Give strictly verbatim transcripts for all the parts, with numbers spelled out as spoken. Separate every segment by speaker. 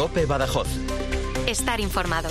Speaker 1: COPE Badajoz.
Speaker 2: Estar informado.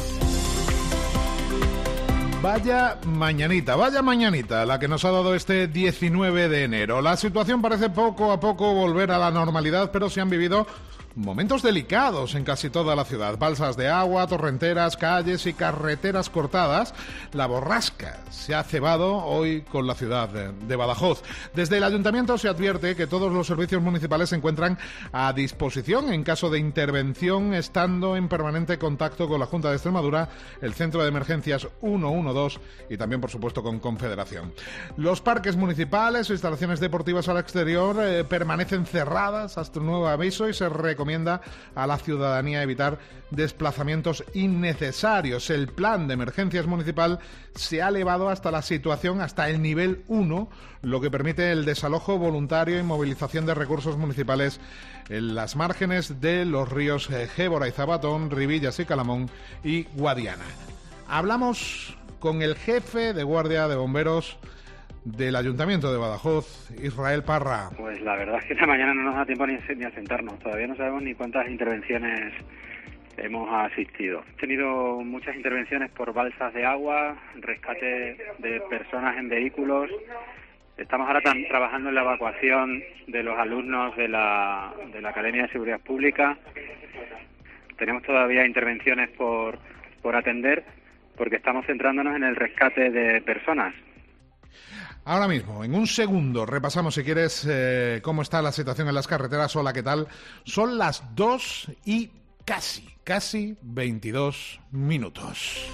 Speaker 3: Vaya mañanita, vaya mañanita la que nos ha dado este diecinueve de enero. La situación parece poco a poco volver a la normalidad, pero se han vivido momentos delicados en casi toda la ciudad. Balsas de agua, torrenteras, calles y carreteras cortadas. La borrasca se ha cebado hoy con la ciudad de, de Badajoz. Desde el Ayuntamiento se advierte que todos los servicios municipales se encuentran a disposición en caso de intervención, estando en permanente contacto con la Junta de Extremadura, el Centro de Emergencias ciento doce y también, por supuesto, con Confederación. Los parques municipales o instalaciones deportivas al exterior eh, permanecen cerradas hasta un nuevo aviso y se recomienda recomienda a la ciudadanía evitar desplazamientos innecesarios. El plan de emergencias municipal se ha elevado hasta la situación, hasta el nivel uno, lo que permite el desalojo voluntario y movilización de recursos municipales en las márgenes de los ríos Gébora y Zabatón, Ribillas y Calamón y Guadiana. Hablamos con el jefe de Guardia de Bomberos del Ayuntamiento de Badajoz, Israel Parra.
Speaker 4: Pues la verdad es que esta mañana no nos da tiempo ni, ni a sentarnos. Todavía no sabemos ni cuántas intervenciones hemos asistido. Hemos tenido muchas intervenciones por balsas de agua, rescate de personas en vehículos. Estamos ahora tam- trabajando en la evacuación de los alumnos de la, de la Academia de Seguridad Pública. Tenemos todavía intervenciones por, por atender, porque estamos centrándonos en el rescate de personas.
Speaker 3: Ahora mismo, en un segundo, repasamos, si quieres, eh, cómo está la situación en las carreteras. Hola, ¿qué tal? Son las dos y casi, casi veintidós minutos.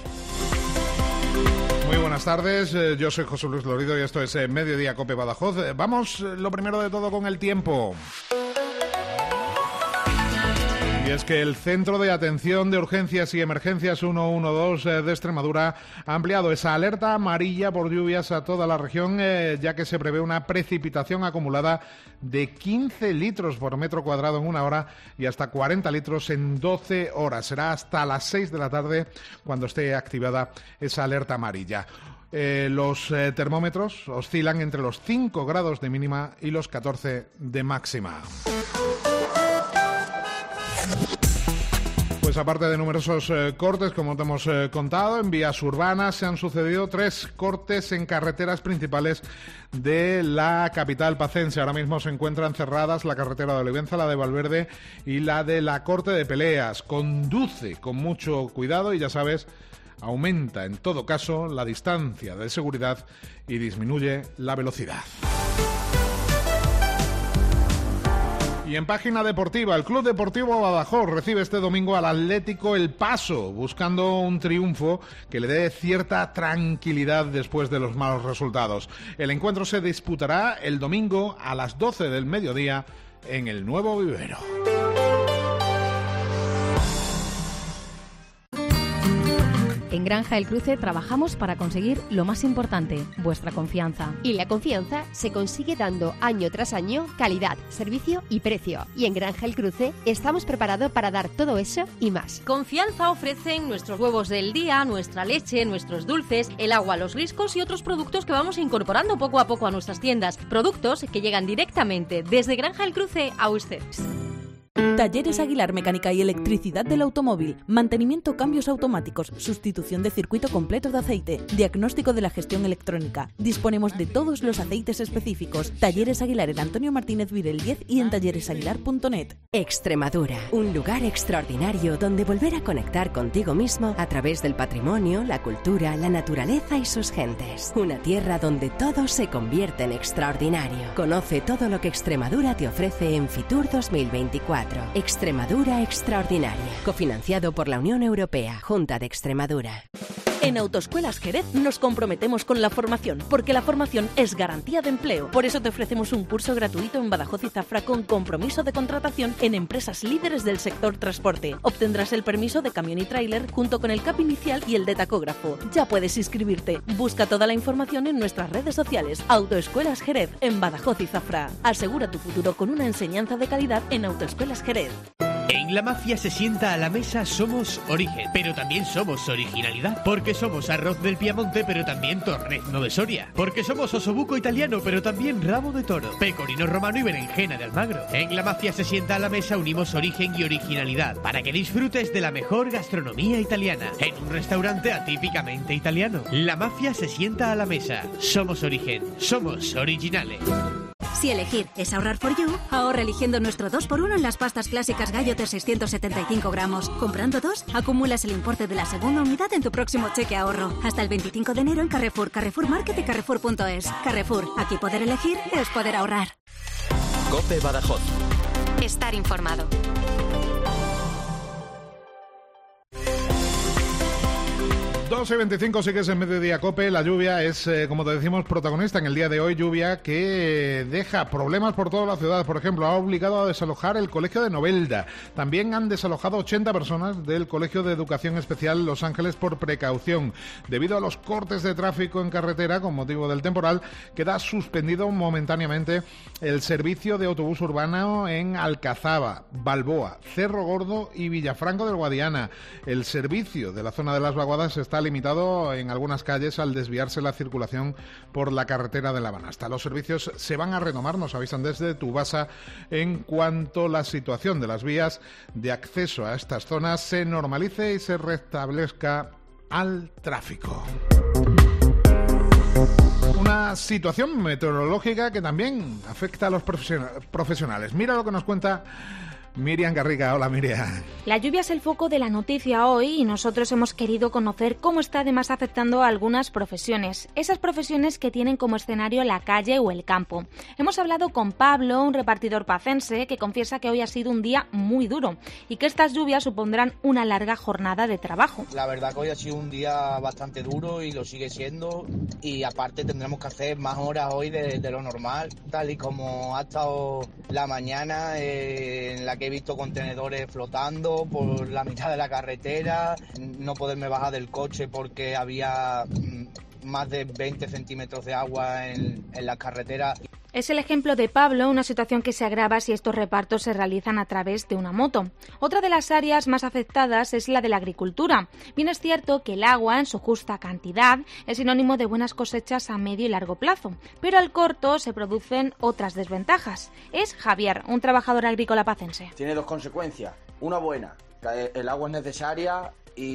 Speaker 3: Muy buenas tardes, eh, yo soy José Luis Lorido y esto es eh, Mediodía Cope Badajoz. Eh, vamos, eh, lo primero de todo, con el tiempo. Y es que el Centro de Atención de Urgencias y Emergencias ciento doce de Extremadura ha ampliado esa alerta amarilla por lluvias a toda la región, eh, ya que se prevé una precipitación acumulada de quince litros por metro cuadrado en una hora y hasta cuarenta litros en doce horas. Será hasta las seis de la tarde cuando esté activada esa alerta amarilla. Eh, los eh, termómetros oscilan entre los cinco grados de mínima y los catorce de máxima. Pues aparte de numerosos eh, cortes, como te hemos eh, contado, en vías urbanas se han sucedido tres cortes en carreteras principales de la capital pacense. Ahora mismo se encuentran cerradas la carretera de Olivenza, la de Valverde y la de la Corte de Peleas. Conduce con mucho cuidado y, ya sabes, aumenta en todo caso la distancia de seguridad y disminuye la velocidad. Y en página deportiva, el Club Deportivo Badajoz recibe este domingo al Atlético El Paso, buscando un triunfo que le dé cierta tranquilidad después de los malos resultados. El encuentro se disputará el domingo a las doce del mediodía en el Nuevo Vivero.
Speaker 5: En Granja El Cruce trabajamos para conseguir lo más importante, vuestra confianza.
Speaker 6: Y la confianza se consigue dando año tras año calidad, servicio y precio. Y en Granja El Cruce estamos preparados para dar todo eso y más.
Speaker 7: Confianza ofrecen nuestros huevos del día, nuestra leche, nuestros dulces, el agua, los riscos y otros productos que vamos incorporando poco a poco a nuestras tiendas. Productos que llegan directamente desde Granja El Cruce a ustedes.
Speaker 8: Talleres Aguilar, mecánica y electricidad del automóvil, mantenimiento, cambios automáticos, sustitución de circuito completo de aceite, diagnóstico de la gestión electrónica. Disponemos de todos los aceites específicos. Talleres Aguilar en Antonio Martínez Virel diez y en talleres aguilar punto net.
Speaker 9: Extremadura, un lugar extraordinario donde volver a conectar contigo mismo a través del patrimonio, la cultura, la naturaleza y sus gentes. Una tierra donde todo se convierte en extraordinario. Conoce todo lo que Extremadura te ofrece en Fitur dos mil veinticuatro. Extremadura Extraordinaria, cofinanciado por la Unión Europea, Junta de Extremadura.
Speaker 8: En Autoescuelas Jerez nos comprometemos con la formación, porque la formación es garantía de empleo. Por eso te ofrecemos un curso gratuito en Badajoz y Zafra con compromiso de contratación en empresas líderes del sector transporte. Obtendrás el permiso de camión y tráiler junto con el C A P inicial y el de tacógrafo. Ya puedes inscribirte. Busca toda la información en nuestras redes sociales. Autoescuelas Jerez en Badajoz y Zafra. Asegura tu futuro con una enseñanza de calidad en Autoescuelas Jerez.
Speaker 1: En La Mafia se sienta a la mesa somos origen, pero también somos originalidad, porque somos arroz del Piamonte, pero también torrezno de Soria, porque somos osobuco italiano, pero también rabo de toro, pecorino romano y berenjena de Almagro. En La Mafia se sienta a la mesa unimos origen y originalidad, para que disfrutes de la mejor gastronomía italiana, en un restaurante atípicamente italiano. La Mafia se sienta a la mesa, somos origen, somos originales.
Speaker 10: Si elegir es ahorrar for you, ahorra eligiendo nuestro dos por uno en las pastas clásicas Gallo de seiscientos setenta y cinco gramos. Comprando dos, acumulas el importe de la segunda unidad en tu próximo cheque ahorro. Hasta el veinticinco de enero en Carrefour, Carrefour Market y Carrefour punto es. Carrefour, aquí poder elegir es poder ahorrar.
Speaker 2: COPE Badajoz. Estar informado.
Speaker 3: doce y veinticinco, sigues en Mediodía COPE. La lluvia es, eh, como te decimos, protagonista en el día de hoy. Lluvia que deja problemas por toda la ciudad. Por ejemplo, ha obligado a desalojar el colegio de Novelda. También han desalojado ochenta personas del Colegio de Educación Especial Los Ángeles por precaución. Debido a los cortes de tráfico en carretera con motivo del temporal, queda suspendido momentáneamente el servicio de autobús urbano en Alcazaba, Balboa, Cerro Gordo y Villafranco del Guadiana. El servicio de la zona de las Vaguadas está limitado en algunas calles al desviarse la circulación por la carretera de la Banasta. Los servicios se van a retomar, nos avisan desde Tubasa, en cuanto la situación de las vías de acceso a estas zonas se normalice y se restablezca al tráfico. Una situación meteorológica que también afecta a los profesionales. Mira lo que nos cuenta Miriam Garriga. Hola, Miriam.
Speaker 11: La lluvia es el foco de la noticia hoy y nosotros hemos querido conocer cómo está además afectando a algunas profesiones. Esas profesiones que tienen como escenario la calle o el campo. Hemos hablado con Pablo, un repartidor pacense, que confiesa que hoy ha sido un día muy duro y que estas lluvias supondrán una larga jornada de trabajo.
Speaker 12: La verdad que hoy ha sido un día bastante duro y lo sigue siendo, y aparte tendremos que hacer más horas hoy de, de lo normal, tal y como ha estado la mañana eh, en la que he visto contenedores flotando por la mitad de la carretera, no poderme bajar del coche porque había más de veinte centímetros de agua en, en la carretera.
Speaker 11: Es el ejemplo de Pablo, una situación que se agrava si estos repartos se realizan a través de una moto. Otra de las áreas más afectadas es la de la agricultura. Bien es cierto que el agua, en su justa cantidad, es sinónimo de buenas cosechas a medio y largo plazo, pero al corto se producen otras desventajas. Es Javier, un trabajador agrícola pacense.
Speaker 13: Tiene dos consecuencias. Una buena, que el agua es necesaria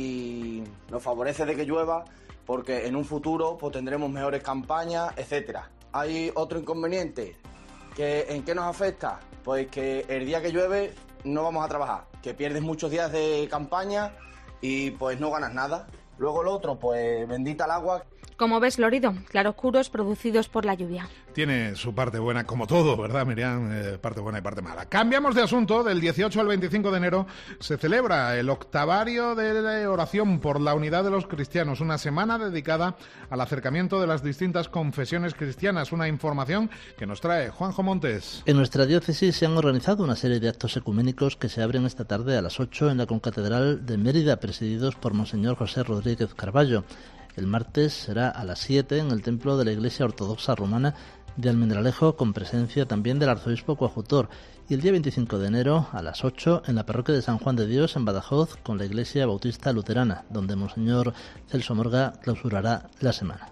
Speaker 13: y nos favorece de que llueva, porque en un futuro pues tendremos mejores campañas, etcétera. Hay otro inconveniente, que ¿en qué nos afecta? Pues que el día que llueve no vamos a trabajar, que pierdes muchos días de campaña y pues no ganas nada. Luego lo otro, pues bendita el agua.
Speaker 11: Como ves, Lorido, claroscuros producidos por la lluvia.
Speaker 3: Tiene su parte buena, como todo, ¿verdad, Miriam? Eh, parte buena y parte mala. Cambiamos de asunto. Del dieciocho al veinticinco de enero se celebra el octavario de oración por la unidad de los cristianos, una semana dedicada al acercamiento de las distintas confesiones cristianas. Una información que nos trae Juanjo Montes.
Speaker 14: En nuestra diócesis se han organizado una serie de actos ecuménicos que se abren esta tarde a las ocho en la concatedral de Mérida, presididos por Monseñor José Rodríguez Carballo. El martes será a las siete en el templo de la Iglesia Ortodoxa Romana de Almendralejo, con presencia también del arzobispo coadjutor, y el día veinticinco de enero a las ocho en la parroquia de San Juan de Dios en Badajoz, con la Iglesia Bautista Luterana, donde Monseñor Celso Morga clausurará la semana.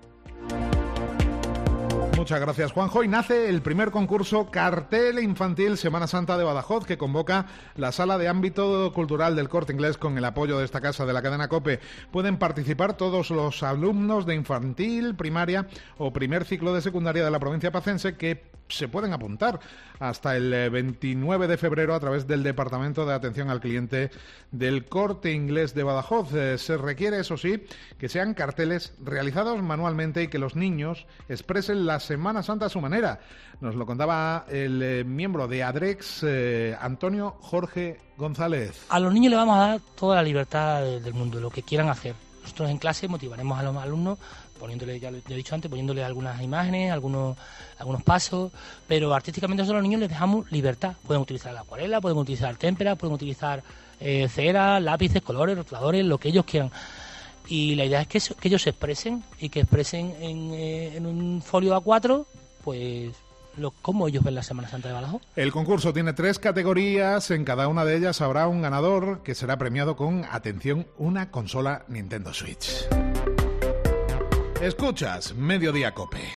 Speaker 3: Muchas gracias, Juanjo. Y nace el primer concurso Cartel Infantil Semana Santa de Badajoz, que convoca la Sala de Ámbito Cultural del Corte Inglés con el apoyo de esta casa de la cadena COPE. Pueden participar todos los alumnos de infantil, primaria o primer ciclo de secundaria de la provincia pacense, que se pueden apuntar hasta el veintinueve de febrero a través del Departamento de Atención al Cliente del Corte Inglés de Badajoz. Eh, se requiere, eso sí, que sean carteles realizados manualmente y que los niños expresen la Semana Santa a su manera. Nos lo contaba el eh, miembro de ADREX, eh, Antonio Jorge González.
Speaker 15: A los niños les vamos a dar toda la libertad del mundo, lo que quieran hacer. Nosotros en clase motivaremos a los alumnos poniéndole, ya lo he dicho antes, poniéndole algunas imágenes, algunos algunos pasos, pero artísticamente nosotros a los niños les dejamos libertad. Pueden utilizar la acuarela, pueden utilizar témpera, pueden utilizar eh, cera, lápices, colores, rotuladores, lo que ellos quieran. Y la idea es que, que ellos se expresen y que expresen en, eh, en un folio A cuatro, pues lo, cómo ellos ven la Semana Santa de Badajoz.
Speaker 3: El concurso tiene tres categorías, en cada una de ellas habrá un ganador que será premiado con, atención, una consola Nintendo Switch. Escuchas Mediodía Cope.